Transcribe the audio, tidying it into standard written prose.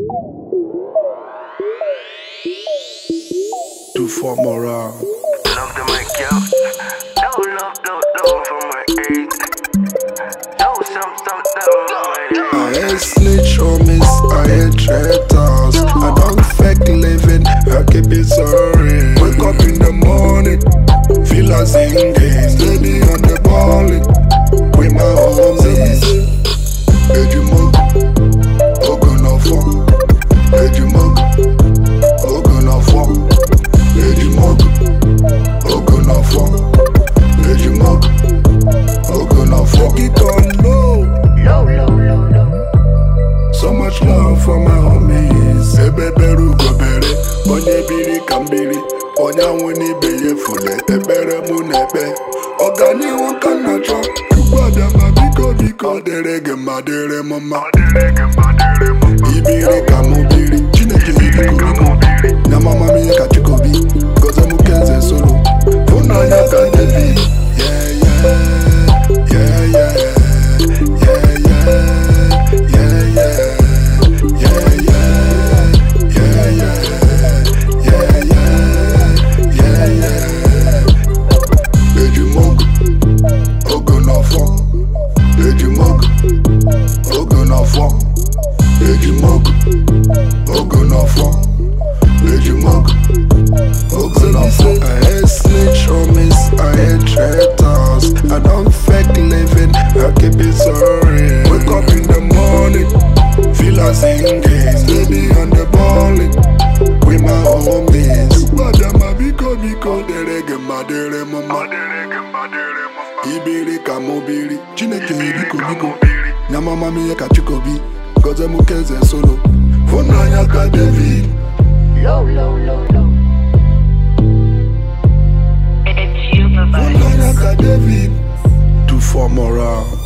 To form around. Love to my girl. Love for my ex. Some I ain't snitch or miss, I ain't traitors. I don't fake living, I keep it sorry. Wake up in the morning, feel like singing. Steady on the ballin', with my homies. Ejimo, Ogun fun. Ejimo, Ogun fun. Ejimo, Ogun fun. Ejimo, Ogun fun. Get on low. So much love for my homies. Ebeberu gobere, onye biri kambiri, onye wuni beye fule. Ebere mu nebe, ogani wonka nacho. Kubada ma biko derege madere mama. Ibiri kamubiri, chineke ibiko. Na mama miye kachikobi, goza mukenze solo. Funa yaka devi, yeah. I ain't snitch or miss, I ain't traitors. I don't fake living, I keep it sorry. Wake up in the morning, feel like singing. Steady on the ballin', with my homies. Badama biko, derege madere mama. Ibiri kamubiri, chineke biko. Na mama miye kachikobi, goze mukenze solo. Funa yaka David. Low. Funa yaka David. To form around.